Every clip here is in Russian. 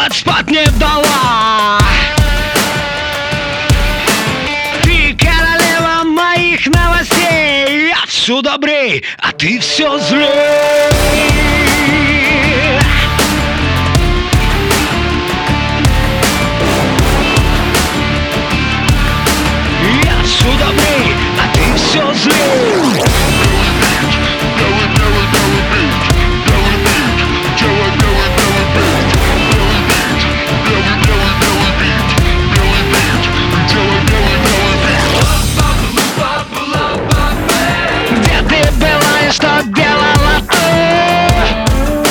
хоть спать не дала. Ты королева моих новостей, я все добрей, а ты все злей. Я все добрей, а ты все злей. Что делала ты?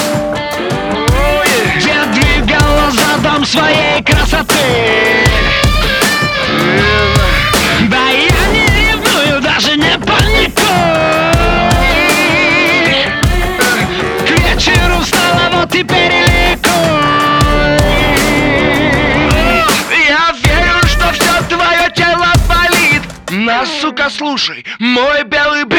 Где двигала задом своей красоты? Да я не ревную, даже не паникуй. К вечеру встала, вот теперь и ликуй. Я верю, что все твое тело болит. Но, сука, слушай, мой белый